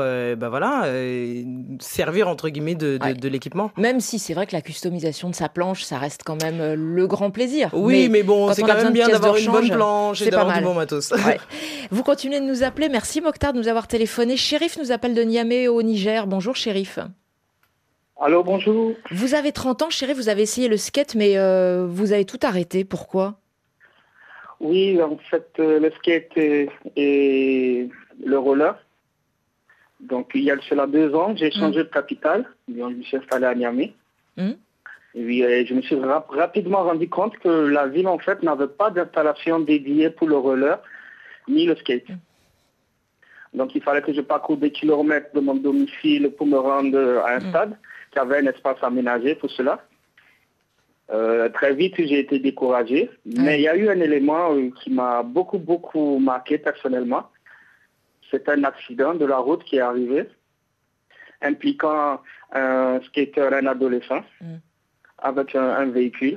servir, entre guillemets, de l'équipement. Même si c'est vrai que la customisation de sa planche, ça reste quand même le grand plaisir. Oui, mais bon, c'est quand même bien d'avoir une bonne planche et d'avoir du bon matos. Ouais. Vous continuez de nous appeler. Merci Mokhtar de nous avoir téléphoné. Chérif nous appelle de Niamey au Niger. Bonjour Chérif. Allô, bonjour. Vous avez 30 ans, Chérif, vous avez essayé le skate, mais vous avez tout arrêté. Pourquoi ? Oui, en fait, le skate et le roller. Donc, il y a cela 2 ans, j'ai changé de capitale. Je me suis installé à Niamey. Et puis, je me suis rapidement rendu compte que la ville, en fait, n'avait pas d'installation dédiée pour le roller ni le skate. Donc, il fallait que je parcours des kilomètres de mon domicile pour me rendre à un stade qui avait un espace aménagé pour cela. Très vite, j'ai été découragé. Mais il y a eu un élément qui m'a beaucoup marqué personnellement. C'est un accident de la route qui est arrivé, impliquant un skateur, un adolescent, avec un véhicule.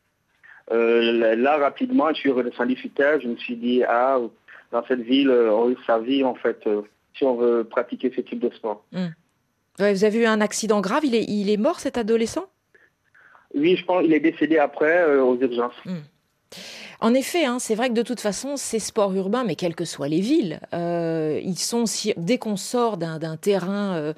Là, rapidement, je suis redescendu sur terre. Je me suis dit, dans cette ville, on risque sa vie, en fait, si on veut pratiquer ce type de sport. Ouais, vous avez eu un accident grave, il est mort, cet adolescent ? Oui, je pense qu'il est décédé après aux urgences. En effet, c'est vrai que de toute façon, ces sports urbains, mais quelles que soient les villes, ils sont, dès qu'on sort d'un terrain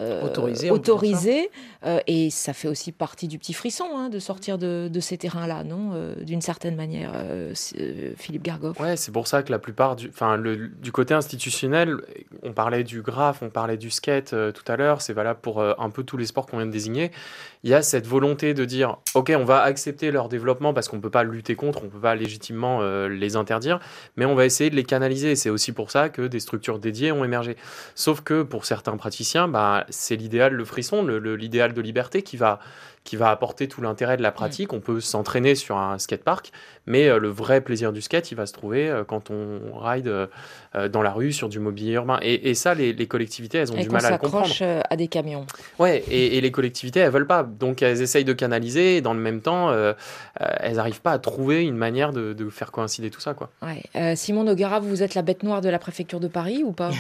autorisé et ça fait aussi partie du petit frisson de sortir de ces terrains-là, non d'une certaine manière, Philippe Gargoff. Ouais, c'est pour ça que la plupart du côté institutionnel, on parlait du graphe, on parlait du skate tout à l'heure, c'est valable pour un peu tous les sports qu'on vient de désigner. Il y a cette volonté de dire, ok, on va accepter leur développement parce qu'on ne peut pas lutter contre, on ne peut pas légitimement les interdire, mais on va essayer de les canaliser. C'est aussi pour ça que des structures dédiées ont émergé. Sauf que pour certains praticiens, c'est l'idéal, le frisson, l'idéal de liberté qui va apporter tout l'intérêt de la pratique. On peut s'entraîner sur un skatepark, mais le vrai plaisir du skate, il va se trouver quand on ride dans la rue sur du mobilier urbain. Et ça, les collectivités, elles ont du mal à le comprendre. Et qu'on s'accroche à des camions. Ouais, et les collectivités, elles veulent pas. Donc, elles essayent de canaliser, et dans le même temps, elles n'arrivent pas à trouver une manière de faire coïncider tout ça, quoi. Ouais. Simon Noguera, vous êtes la bête noire de la préfecture de Paris ou pas ?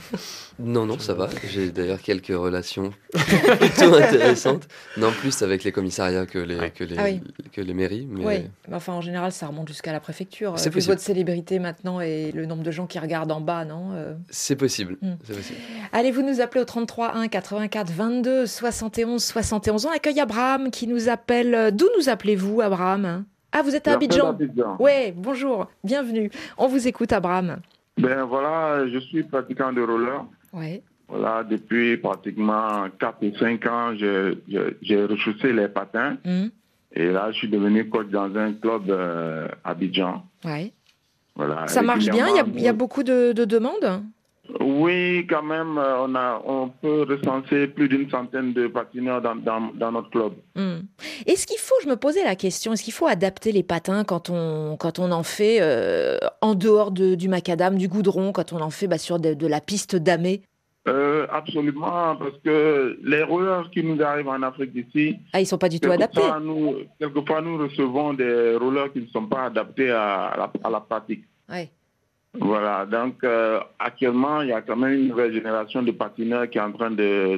Non, ça va. J'ai d'ailleurs quelques relations plutôt intéressantes. Non, plus avec les commissariats que les mairies. Mais... Oui, enfin en général, ça remonte jusqu'à la préfecture. C'est vu votre célébrité maintenant et le nombre de gens qui regardent en bas, non C'est possible. C'est possible. Allez, vous nous appelez au 33 1 84 22 71 71. On accueille Abraham qui nous appelle. D'où nous appelez-vous, Abraham ? Ah, vous êtes à Abidjan. Oui, bonjour, bienvenue. On vous écoute, Abraham. Voilà, je suis pratiquant de roller. Ouais. Voilà, depuis pratiquement 4 ou 5 ans, j'ai rechaussé les patins. Et là, je suis devenu coach dans un club à Abidjan. Ouais. Voilà, ça marche bien, il y a beaucoup de demandes ? Oui, quand même, on peut recenser plus d'une centaine de patineurs dans notre club. Est-ce qu'il faut, je me posais la question, est-ce qu'il faut adapter les patins quand on en fait en dehors du macadam, du goudron, quand on en fait sur de la piste damée ? Absolument, parce que les rollers qui nous arrivent en Afrique d'ici... ils ne sont pas du tout adaptés. Quelquefois, nous recevons des rollers qui ne sont pas adaptés à la pratique. Ouais. Voilà, donc actuellement, il y a quand même une nouvelle génération de patineurs qui est en train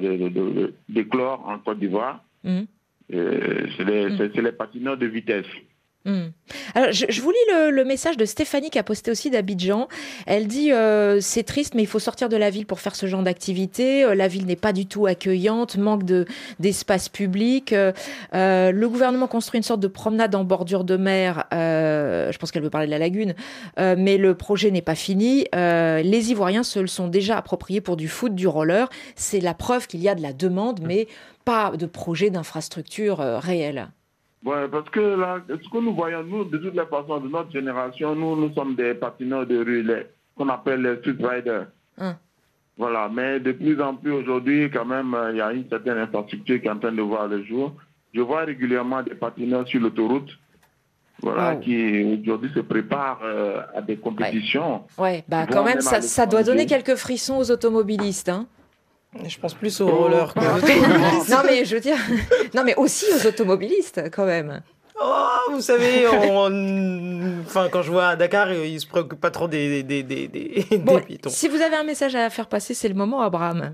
d'éclore en Côte d'Ivoire. C'est les patineurs de vitesse. Alors, je vous lis le message de Stéphanie qui a posté aussi d'Abidjan. Elle dit c'est triste, mais il faut sortir de la ville pour faire ce genre d'activité. La ville n'est pas du tout accueillante, manque d'espace public. Le gouvernement construit une sorte de promenade en bordure de mer. Je pense qu'elle veut parler de la lagune, mais le projet n'est pas fini. Les Ivoiriens se le sont déjà appropriés pour du foot, du roller. C'est la preuve qu'il y a de la demande, mais pas de projet d'infrastructure réel. Oui, parce que là, ce que nous voyons, nous, de toutes les façons, de notre génération, nous sommes des patineurs de rue, qu'on appelle les street riders. Voilà, mais de plus en plus aujourd'hui, quand même, il y a une certaine infrastructure qui est en train de voir le jour. Je vois régulièrement des patineurs sur l'autoroute, qui aujourd'hui se préparent à des compétitions. Ouais, quand même, ça doit donner quelques frissons aux automobilistes, hein. Je pense plus aux rollers que aux automobilistes. Non, mais je veux dire... Non, mais aussi aux automobilistes, quand même. Oh, vous savez, quand je vois à Dakar, ils ne se préoccupent pas trop des pitons. Si vous avez un message à faire passer, c'est le moment, Abraham.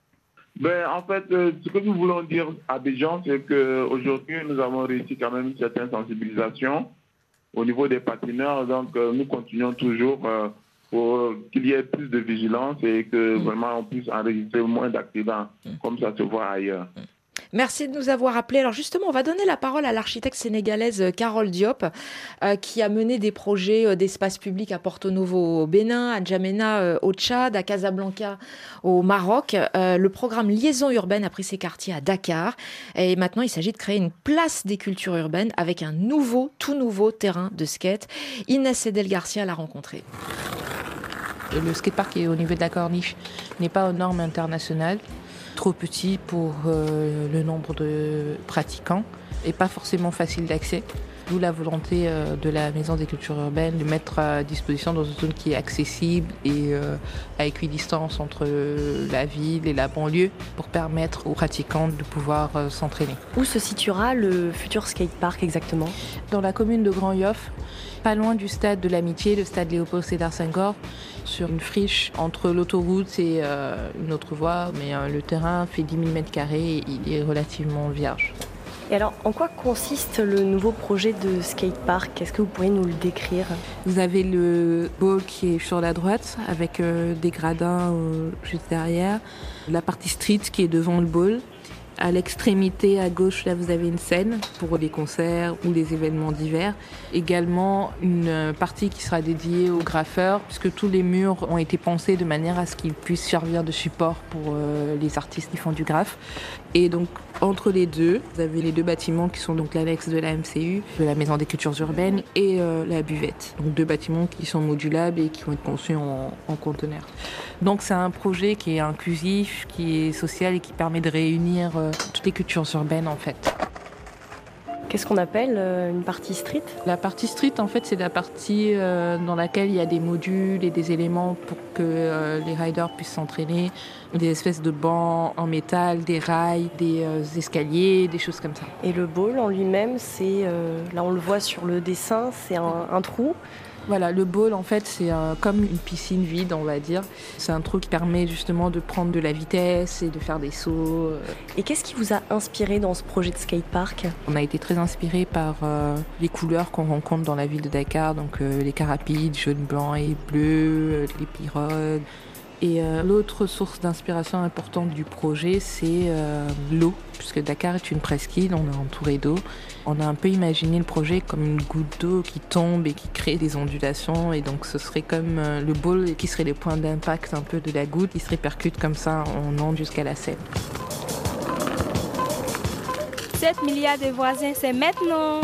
En fait, ce que nous voulons dire à Abidjan, c'est qu'aujourd'hui, nous avons réussi quand même une certaine sensibilisation au niveau des patineurs. Donc, nous continuons toujours... pour qu'il y ait plus de vigilance et que vraiment on puisse enregistrer moins d'accidents, comme ça se voit ailleurs. Merci de nous avoir appelés. Alors justement, on va donner la parole à l'architecte sénégalaise Carole Diop, qui a mené des projets d'espace public à Porto Novo au Bénin, à N'Djamena au Tchad, à Casablanca au Maroc. Le programme Liaison urbaine a pris ses quartiers à Dakar. Et maintenant, il s'agit de créer une place des cultures urbaines avec un tout nouveau terrain de skate. Inès Edel Garcia l'a rencontré. Le skatepark qui est au niveau de la corniche n'est pas aux normes internationales, trop petit pour le nombre de pratiquants et pas forcément facile d'accès. D'où la volonté de la Maison des Cultures Urbaines de mettre à disposition dans une zone qui est accessible et à équidistance entre la ville et la banlieue pour permettre aux pratiquants de pouvoir s'entraîner. Où se situera le futur skatepark exactement ? Dans la commune de Grand Yoff, pas loin du stade de l'Amitié, le stade Léopold Sédar Senghor, sur une friche entre l'autoroute et une autre voie, mais le terrain fait 10 000 m² et il est relativement vierge. Et alors, en quoi consiste le nouveau projet de skatepark ? Est-ce que vous pourriez nous le décrire ? Vous avez le bowl qui est sur la droite, avec des gradins juste derrière. La partie street qui est devant le bowl. À l'extrémité à gauche, là, vous avez une scène pour les concerts ou les événements divers. Également, une partie qui sera dédiée aux graffeurs, puisque tous les murs ont été pensés de manière à ce qu'ils puissent servir de support pour les artistes qui font du graphe. Et donc, entre les deux, vous avez les deux bâtiments qui sont donc l'annexe de la MCU, de la Maison des Cultures Urbaines, et la buvette. Donc, deux bâtiments qui sont modulables et qui vont être conçus en conteneurs. Donc, c'est un projet qui est inclusif, qui est social et qui permet de réunir toutes les cultures urbaines, en fait. Qu'est-ce qu'on appelle une partie street ? La partie street, en fait, c'est la partie dans laquelle il y a des modules et des éléments pour que les riders puissent s'entraîner. Des espèces de bancs en métal, des rails, des escaliers, des choses comme ça. Et le bowl en lui-même, c'est, là on le voit sur le dessin, c'est un trou. Voilà, le bowl, en fait, c'est comme une piscine vide, on va dire. C'est un trou qui permet justement de prendre de la vitesse et de faire des sauts. Et qu'est-ce qui vous a inspiré dans ce projet de skatepark ? On a été très inspiré par les couleurs qu'on rencontre dans la ville de Dakar, donc les carapides, jaune, blanc et bleu, les pirogues. Et l'autre source d'inspiration importante du projet, c'est l'eau, puisque Dakar est une presqu'île, on est entouré d'eau. On a un peu imaginé le projet comme une goutte d'eau qui tombe et qui crée des ondulations, et donc ce serait comme le bowl qui serait les points d'impact un peu de la goutte, qui se répercute comme ça en onde jusqu'à la Seine. 7 milliards de voisins, c'est maintenant.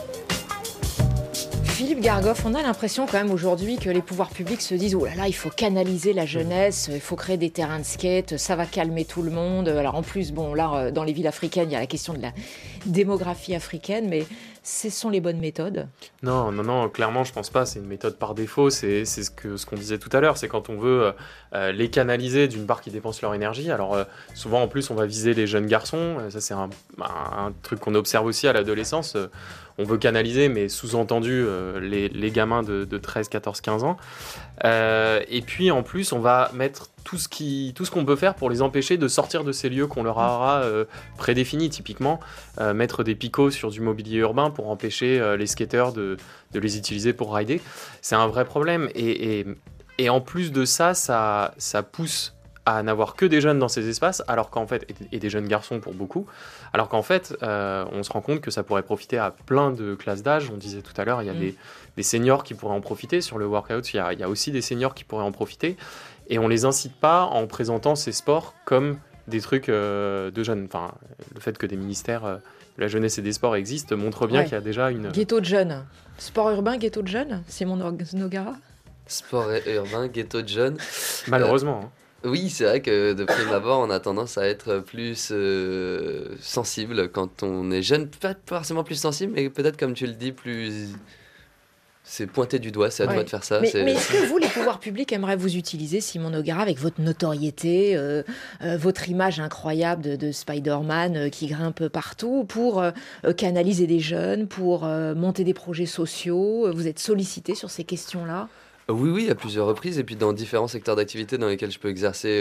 Philippe Gargoff, on a l'impression quand même aujourd'hui que les pouvoirs publics se disent « Oh là là, il faut canaliser la jeunesse, il faut créer des terrains de skate, ça va calmer tout le monde ». Alors en plus, bon là, dans les villes africaines, il y a la question de la démographie africaine, mais ce sont les bonnes méthodes ? Non, clairement, je pense pas. C'est une méthode par défaut. C'est ce qu'on disait tout à l'heure. C'est quand on veut les canaliser, d'une part, qui dépensent leur énergie. Alors, souvent, en plus, on va viser les jeunes garçons. Ça, c'est un truc qu'on observe aussi à l'adolescence. On veut canaliser, mais sous-entendu, les gamins de 13, 14, 15 ans. Et puis, en plus, on va mettre tout ce qu'on peut faire pour les empêcher de sortir de ces lieux qu'on leur aura prédéfinis. Typiquement, mettre des picots sur du mobilier urbain pour empêcher les skateurs de les utiliser pour rider. C'est un vrai problème. Et en plus de ça pousse à n'avoir que des jeunes dans ces espaces, alors qu'en fait, et des jeunes garçons pour beaucoup, alors qu'en fait, on se rend compte que ça pourrait profiter à plein de classes d'âge. On disait tout à l'heure, il y a des seniors qui pourraient en profiter. Sur le workout, il y a aussi des seniors qui pourraient en profiter. Et on les incite pas en présentant ces sports comme des trucs de jeunes. Enfin, le fait que des ministères de la jeunesse et des sports existent montre bien qu'il y a déjà une... Ghetto de jeunes. Sport urbain, ghetto de jeunes, Simon Nogara. Sport urbain, ghetto de jeunes. Malheureusement. Oui, c'est vrai que de prime abord, on a tendance à être plus sensible quand on est jeune. Pas forcément plus sensible, mais peut-être, comme tu le dis, plus... C'est pointer du doigt, c'est à toi de faire ça. Mais est-ce que vous, les pouvoirs publics, aimeraient vous utiliser, Simon Nogara, avec votre notoriété, votre image incroyable de Spider-Man qui grimpe partout, pour canaliser des jeunes, pour monter des projets sociaux ? Vous êtes sollicité sur ces questions-là ? Oui, à plusieurs reprises, et puis dans différents secteurs d'activité dans lesquels je peux exercer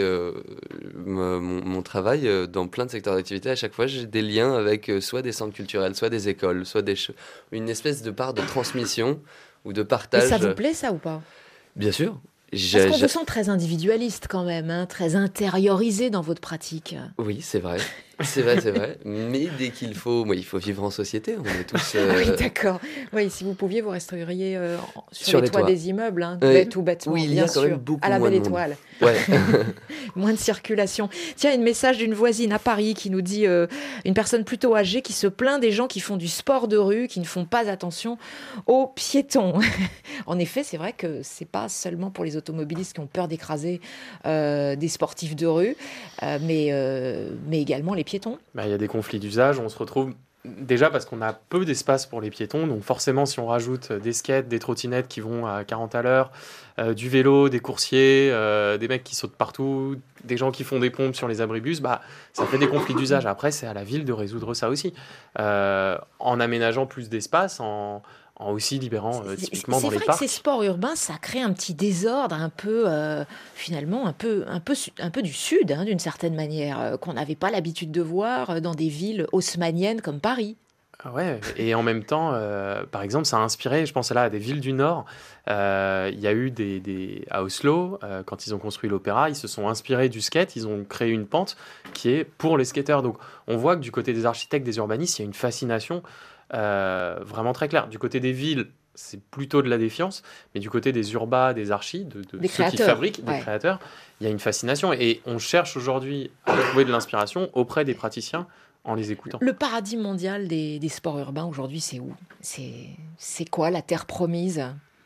mon travail, dans plein de secteurs d'activité, à chaque fois j'ai des liens avec soit des centres culturels, soit des écoles, soit une espèce de part de transmission ou de partage. Et ça vous plaît, ça, ou pas ? Bien sûr. Parce qu'on vous sent très individualiste quand même, hein, très intériorisé dans votre pratique. Oui, c'est vrai. C'est vrai. Mais dès qu'il faut vivre en société. On est tous. Oui, d'accord. Oui, si vous pouviez, vous resteriez sur les toits des immeubles, bête ou bêtement. Oui, il y bien a quand sûr, même beaucoup à la moins belle de monde. étoile. Ouais. Moins de circulation. Tiens, un message d'une voisine à Paris qui nous dit une personne plutôt âgée qui se plaint des gens qui font du sport de rue, qui ne font pas attention aux piétons. En effet, c'est vrai que c'est pas seulement pour les automobilistes qui ont peur d'écraser des sportifs de rue, mais également les piétons. Il y a des conflits d'usage, on se retrouve déjà parce qu'on a peu d'espace pour les piétons, donc forcément si on rajoute des skates, des trottinettes qui vont à 40 à l'heure, du vélo, des coursiers, des mecs qui sautent partout, des gens qui font des pompes sur les abribus, ça fait des conflits d'usage. Après, c'est à la ville de résoudre ça aussi, en aménageant plus d'espace, en aussi libérant typiquement dans les parcs. C'est vrai que ces sports urbains, ça crée un petit désordre, un peu finalement un peu du sud, d'une certaine manière, qu'on n'avait pas l'habitude de voir dans des villes haussmanniennes comme Paris. Ouais, et en même temps, par exemple, ça a inspiré, je pense là à des villes du Nord. Il y a eu à Oslo, quand ils ont construit l'opéra, ils se sont inspirés du skate, ils ont créé une pente qui est pour les skateurs. Donc on voit que du côté des architectes, des urbanistes, il y a une fascination vraiment très claire. Du côté des villes, c'est plutôt de la défiance, mais du côté des urbas, des archis, de ceux qui fabriquent, des créateurs, il y a une fascination. Et on cherche aujourd'hui à trouver de l'inspiration auprès des praticiens en les écoutant. Le paradis mondial des sports urbains aujourd'hui, c'est où ? C'est quoi la terre promise ?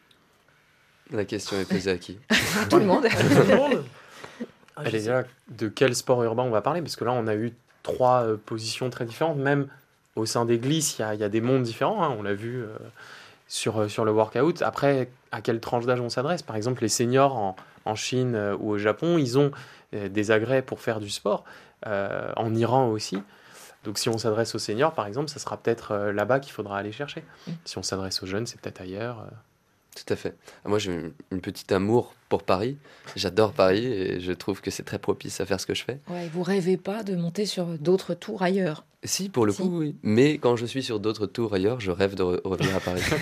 La question est posée à qui ? Tout le monde. Elle est déjà de quel sport urbain on va parler ? Parce que là, on a eu 3 positions très différentes. Même au sein des glisses, il y a des mondes différents. On l'a vu sur le workout. Après, à quelle tranche d'âge on s'adresse ? Par exemple, les seniors en Chine ou au Japon, ils ont des agrès pour faire du sport. En Iran aussi. Donc si on s'adresse aux seniors, par exemple, ça sera peut-être là-bas qu'il faudra aller chercher. Si on s'adresse aux jeunes, c'est peut-être ailleurs. Tout à fait. Moi, j'ai une petite amour pour Paris. J'adore Paris et je trouve que c'est très propice à faire ce que je fais. Ouais, vous rêvez pas de monter sur d'autres tours ailleurs ? Si, pour le coup, oui. Mais quand je suis sur d'autres tours ailleurs, je rêve de revenir à Paris.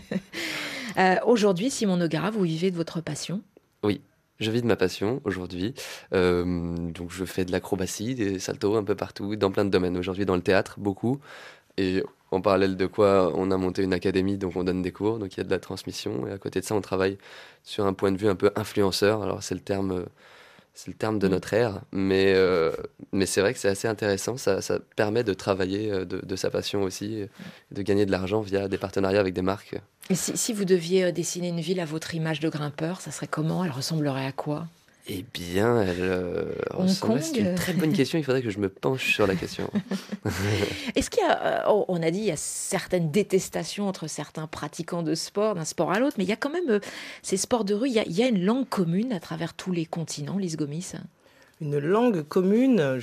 Aujourd'hui, Simon Nogara, vous vivez de votre passion ? Oui. Je vis de ma passion aujourd'hui, donc je fais de l'acrobatie, des saltos un peu partout, dans plein de domaines. Aujourd'hui dans le théâtre, beaucoup, et en parallèle de quoi on a monté une académie, donc on donne des cours, donc il y a de la transmission, et à côté de ça on travaille sur un point de vue un peu influenceur, alors c'est le terme de notre ère, mais c'est vrai que c'est assez intéressant, ça permet de travailler de sa passion aussi, de gagner de l'argent via des partenariats avec des marques. Et si vous deviez dessiner une ville à votre image de grimpeur, ça serait comment ? Elle ressemblerait à quoi ? Eh bien, c'est une très bonne question, il faudrait que je me penche sur la question. Est-ce qu'il y a, on a dit, il y a certaines détestations entre certains pratiquants de sport, d'un sport à l'autre, mais il y a quand même ces sports de rue, il y a une langue commune à travers tous les continents, Lise Gomis ? Une langue commune,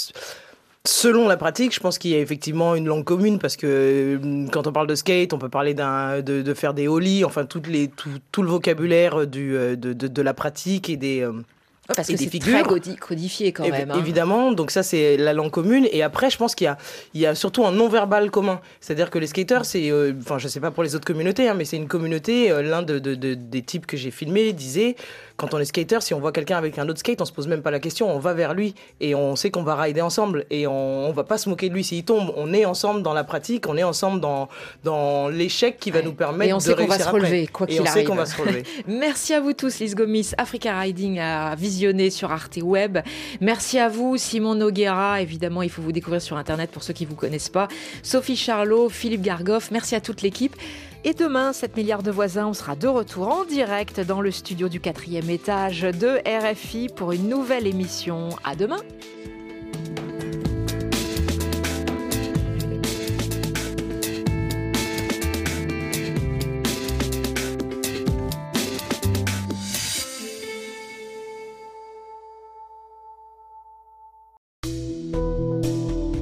selon la pratique, je pense qu'il y a effectivement une langue commune parce que quand on parle de skate, on peut parler de faire des ollies, enfin tout le vocabulaire de la pratique et des parce et que des c'est figures. très codifié quand même. Évidemment, donc ça c'est la langue commune. Et après, je pense qu'il y a surtout un non-verbal commun. C'est-à-dire que les skateurs, c'est, je sais pas pour les autres communautés, mais c'est une communauté. L'un des types que j'ai filmé disait, quand on est skater, si on voit quelqu'un avec un autre skate, on se pose même pas la question, on va vers lui et on sait qu'on va rider ensemble et on va pas se moquer de lui s'il tombe. On est ensemble dans la pratique, on est ensemble dans l'échec qui va nous permettre de réussir après. Et on sait qu'on va se relever, quoi qu'il arrive. Et on sait qu'on va se relever. Merci à vous tous, Lise Gomis, Africa Riding à visionner sur Arte Web. Merci à vous, Simon Noguera. Évidemment, il faut vous découvrir sur Internet pour ceux qui ne vous connaissent pas. Sophie Charlot, Philippe Gargoff. Merci à toute l'équipe. Et demain, 7 milliards de voisins, on sera de retour en direct dans le studio du 4e étage de RFI pour une nouvelle émission. À demain.